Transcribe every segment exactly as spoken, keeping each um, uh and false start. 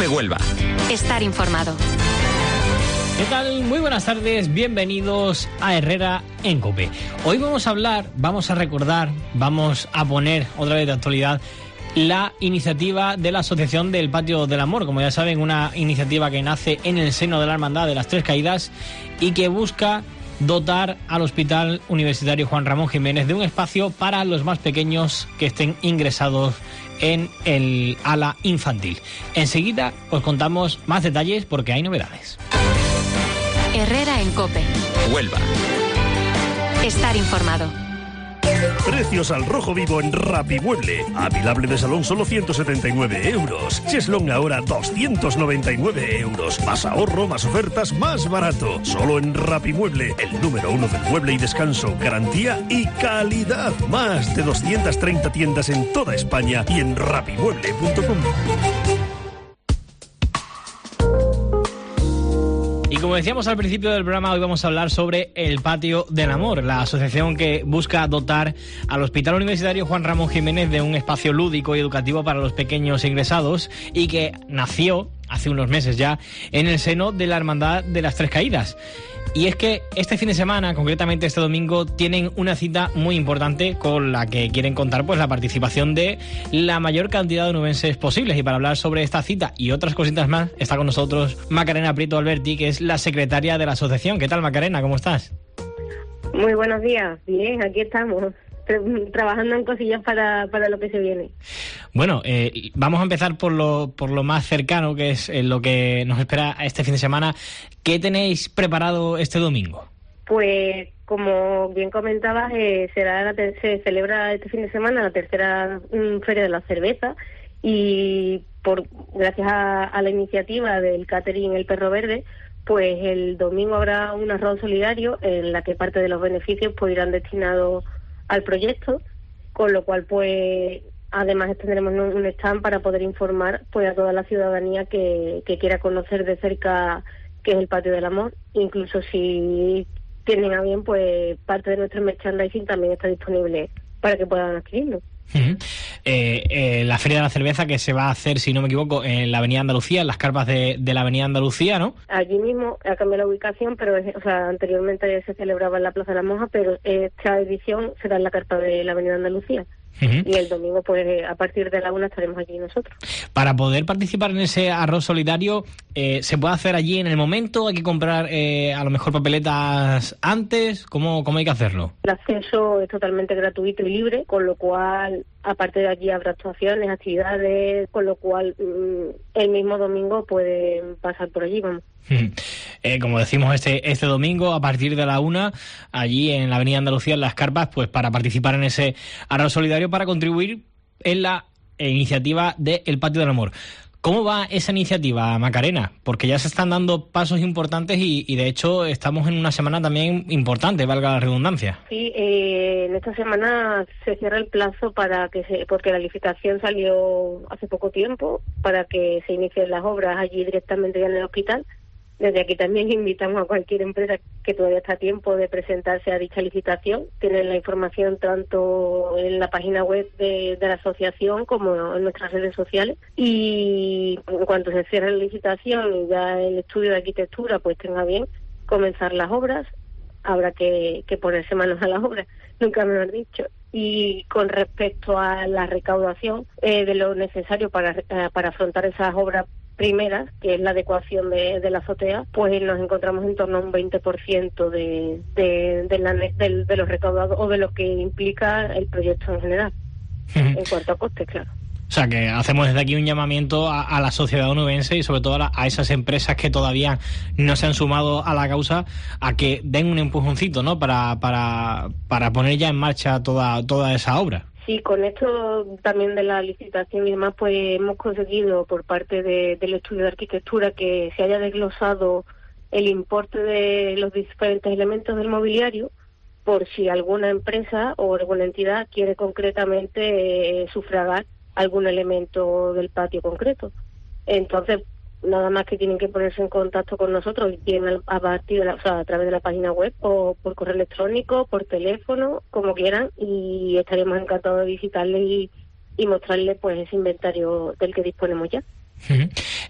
COPE Huelva. Estar informado. ¿Qué tal? Muy buenas tardes, bienvenidos a Herrera en COPE. Hoy vamos a hablar, vamos a recordar, vamos a poner otra vez de actualidad la iniciativa de la Asociación del Patio del Amor. Como ya saben, una iniciativa que nace en el seno de la Hermandad de las Tres Caídas y que busca dotar al Hospital Universitario Juan Ramón Jiménez de un espacio para los más pequeños que estén ingresados en el ala infantil. Enseguida os contamos más detalles porque hay novedades. Herrera en COPE. Huelva. Estar informado. Precios al rojo vivo en Rapimueble. Apilable de salón solo ciento setenta y nueve euros. Cheslong ahora doscientos noventa y nueve euros. Más ahorro, más ofertas, más barato. Solo en Rapimueble, el número uno del mueble y descanso. Garantía y calidad. Más de doscientas treinta tiendas en toda España y en rapimueble punto com. Y como decíamos al principio del programa, hoy vamos a hablar sobre el Patio del Amor, la asociación que busca dotar al Hospital Universitario Juan Ramón Jiménez de un espacio lúdico y educativo para los pequeños ingresados y que nació hace unos meses ya en el seno de la Hermandad de las Tres Caídas. Y es que este fin de semana, concretamente este domingo, tienen una cita muy importante con la que quieren contar pues la participación de la mayor cantidad de onubenses posibles. Y para hablar sobre esta cita y otras cositas más, está con nosotros Macarena Prieto Alberti, que es la secretaria de la asociación. ¿Qué tal, Macarena? ¿Cómo estás? Muy buenos días. Bien, aquí estamos, trabajando en cosillas para, para lo que se viene. Bueno, eh, vamos a empezar por lo, por lo más cercano, que es eh, lo que nos espera este fin de semana. ¿Qué tenéis preparado este domingo? Pues, como bien comentabas, eh, será la ter- se celebra este fin de semana la tercera mm, Feria de la Cerveza y por gracias a, a la iniciativa del catering El Perro Verde, pues el domingo habrá un arroz solidario en la que parte de los beneficios pues irán destinados al proyecto, con lo cual pues además tendremos un stand para poder informar pues a toda la ciudadanía que, que quiera conocer de cerca qué es el Patio del Amor. Incluso si tienen a bien, pues parte de nuestro merchandising también está disponible para que puedan adquirirlo. Uh-huh. eh, eh, la Feria de la Cerveza que se va a hacer, si no me equivoco, en la Avenida Andalucía, en las carpas de, de la Avenida Andalucía, ¿no? Allí mismo ha cambiado la ubicación, pero es, o sea, anteriormente se celebraba en la Plaza de la Monja, pero esta edición será en la carpa de la Avenida Andalucía. Uh-huh. Y el domingo, pues a partir de la una estaremos allí nosotros. Para poder participar en ese arroz solidario, eh, ¿se puede hacer allí en el momento? ¿Hay que comprar eh, a lo mejor papeletas antes? ¿Cómo, cómo hay que hacerlo? El acceso es totalmente gratuito y libre, con lo cual, aparte de allí habrá actuaciones, actividades, con lo cual mmm, el mismo domingo pueden pasar por allí, vamos. Eh, como decimos este este domingo a partir de la una allí en la Avenida Andalucía en las carpas, pues para participar en ese arroz solidario para contribuir en la iniciativa del Patio del Amor. ¿Cómo va esa iniciativa, Macarena? Porque ya se están dando pasos importantes y, y de hecho estamos en una semana también importante, valga la redundancia. Sí, eh, en esta semana se cierra el plazo para que se, porque la licitación salió hace poco tiempo, para que se inicien las obras allí directamente ya en el hospital. Desde aquí también invitamos a cualquier empresa que todavía está a tiempo de presentarse a dicha licitación. Tienen la información tanto en la página web de, de la asociación como en nuestras redes sociales. Y en cuanto se cierre la licitación y ya el estudio de arquitectura pues tenga bien comenzar las obras, habrá que, que ponerse manos a las obras, nunca mejor dicho. Y con respecto a la recaudación eh, de lo necesario para, eh, para afrontar esas obras primeras, que es la adecuación de, de la azotea, pues nos encontramos en torno a un veinte por ciento de, de, de, la, de, de los recaudados o de lo que implica el proyecto en general, uh-huh. En cuanto a costes, claro. O sea, que hacemos desde aquí un llamamiento a, a la sociedad onubense y sobre todo a, la, a esas empresas que todavía no se han sumado a la causa a que den un empujoncito, ¿no? Para, para, para poner ya en marcha toda, toda esa obra. Sí, con esto también de la licitación y demás, pues hemos conseguido por parte de, del estudio de arquitectura que se haya desglosado el importe de los diferentes elementos del mobiliario, por si alguna empresa o alguna entidad quiere concretamente eh, sufragar algún elemento del patio concreto. Entonces, nada más que tienen que ponerse en contacto con nosotros, bien a partir de la, o sea, a través de la página web o por correo electrónico, por teléfono, como quieran, y estaremos encantados de visitarles y, y mostrarles pues ese inventario del que disponemos ya. Uh-huh.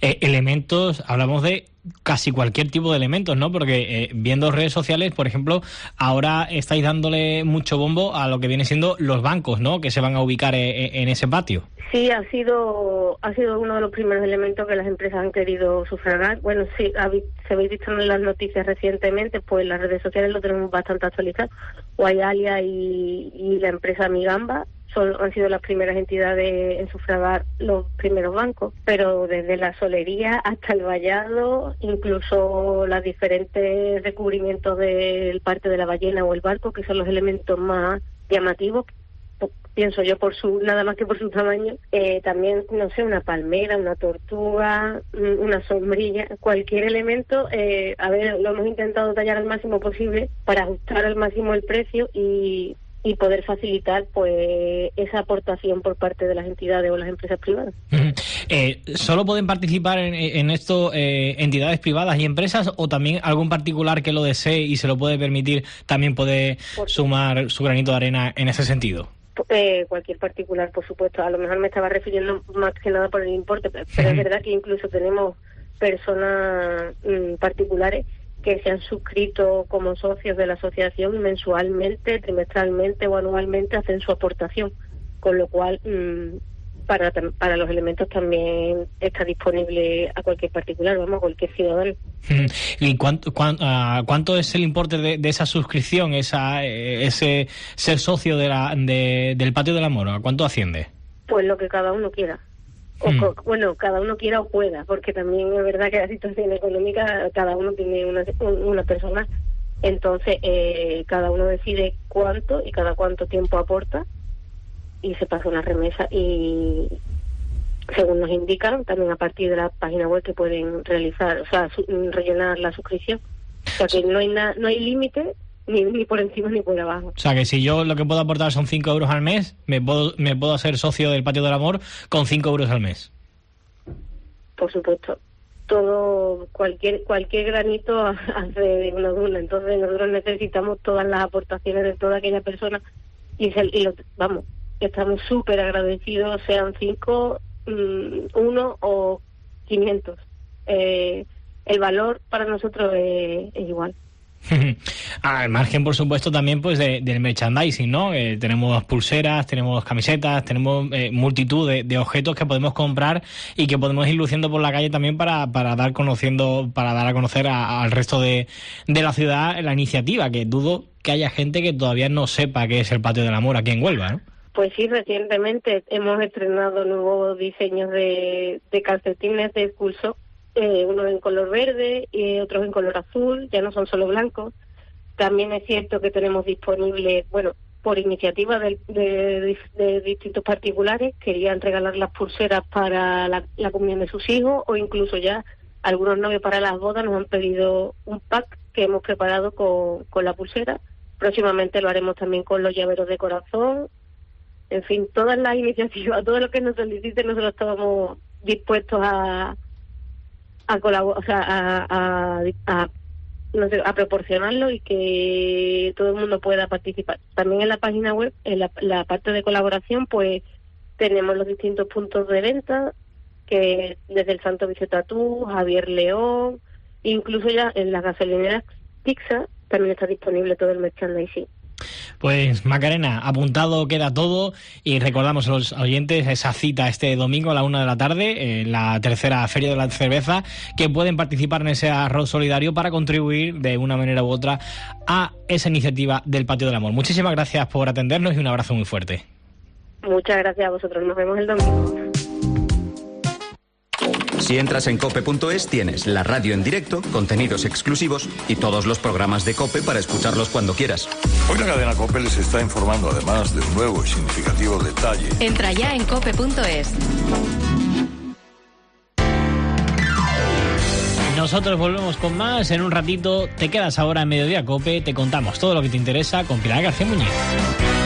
eh, elementos, hablamos de casi cualquier tipo de elementos, ¿no? Porque eh, viendo redes sociales, por ejemplo, ahora estáis dándole mucho bombo a lo que viene siendo los bancos, ¿no? Que se van a ubicar eh, en ese patio. Sí, ha sido ha sido uno de los primeros elementos que las empresas han querido sufragar. Bueno, sí, habéis, se habéis visto en las noticias recientemente, pues las redes sociales lo tenemos bastante actualizado. Guayalia y, y la empresa Migamba son, han sido las primeras entidades en sufragar los primeros bancos, pero desde la solería hasta el vallado, incluso los diferentes recubrimientos del parte de la ballena o el barco, que son los elementos más llamativos, pienso yo, por su nada más que por su tamaño. Eh, también, no sé, una palmera, una tortuga, una sombrilla, cualquier elemento. Eh, a ver, lo hemos intentado tallar al máximo posible para ajustar al máximo el precio y y poder facilitar pues esa aportación por parte de las entidades o las empresas privadas. Uh-huh. Eh, ¿Solo pueden participar en, en esto eh, entidades privadas y empresas, o también algún particular que lo desee y se lo puede permitir también puede por sumar su granito de arena en ese sentido? Eh, cualquier particular, por supuesto. A lo mejor me estaba refiriendo más que nada por el importe, pero uh-huh. es verdad que incluso tenemos personas mmm, particulares que se han suscrito como socios de la asociación y mensualmente, trimestralmente o anualmente hacen su aportación, con lo cual mmm, para para los elementos también está disponible a cualquier particular, vamos, a cualquier ciudadano. ¿Y cuánto cuánto, uh, cuánto es el importe de, de esa suscripción, esa ese ser socio de la de, del Patio del Amor? ¿A cuánto asciende? Pues lo que cada uno quiera. O, hmm. Bueno, cada uno quiera o pueda, porque también es verdad que la situación económica, cada uno tiene una, una persona, entonces eh, cada uno decide cuánto y cada cuánto tiempo aporta y se pasa una remesa y según nos indican, también a partir de la página web que pueden realizar, o sea, su, rellenar la suscripción. O sea que no hay na, no hay límite ni, ni por encima ni por abajo. O sea que si yo lo que puedo aportar son cinco euros al mes, me puedo, me puedo hacer socio del Patio del Amor con cinco euros al mes. Por supuesto. Todo, cualquier cualquier granito hace una duna. Entonces nosotros necesitamos todas las aportaciones de toda aquella persona y, se, y lo, vamos, estamos súper agradecidos, sean cinco, um, uno o quinientos. Eh, el valor para nosotros es, es igual. Al margen, por supuesto, también pues de, del merchandising, ¿no? Eh, tenemos pulseras, tenemos camisetas, tenemos eh, multitud de, de objetos que podemos comprar y que podemos ir luciendo por la calle también para, para dar conociendo, para dar a conocer a, al resto de, de la ciudad la iniciativa, que dudo que haya gente que todavía no sepa qué es el Patio del Amor aquí en Huelva, ¿no? Pues sí, recientemente hemos estrenado nuevos diseños de, de calcetines de expulso. Eh, unos en color verde y otros en color azul, ya no son solo blancos. También es cierto que tenemos disponible, bueno, por iniciativa de, de, de, de distintos particulares, querían regalar las pulseras para la, la comunión de sus hijos, o incluso ya algunos novios para las bodas nos han pedido un pack que hemos preparado con, con la pulsera. Próximamente lo haremos también con los llaveros de corazón. En fin, todas las iniciativas, todo lo que nos soliciten, nosotros estamos dispuestos a a colaborar, o sea, a, a, a, no sé, a proporcionarlo y que todo el mundo pueda participar. También en la página web, en la, la parte de colaboración, pues tenemos los distintos puntos de venta, que desde el Santo Vicio Tatú, Javier León, incluso ya en las gasolineras Pizza también está disponible todo el merchandising. Pues Macarena, apuntado queda todo y recordamos a los oyentes esa cita este domingo a la una de la tarde en la tercera Feria de la Cerveza, que pueden participar en ese arroz solidario para contribuir de una manera u otra a esa iniciativa del Patio del Amor. Muchísimas gracias por atendernos y un abrazo muy fuerte. Muchas gracias a vosotros, nos vemos el domingo. Si entras en cope punto es tienes la radio en directo, contenidos exclusivos y todos los programas de COPE para escucharlos cuando quieras. Hoy la cadena COPE les está informando además de un nuevo y significativo detalle. Entra ya en cope punto es. Nosotros volvemos con más en un ratito. Te quedas ahora en Mediodía Cope, te contamos todo lo que te interesa con Pilar García Muñiz.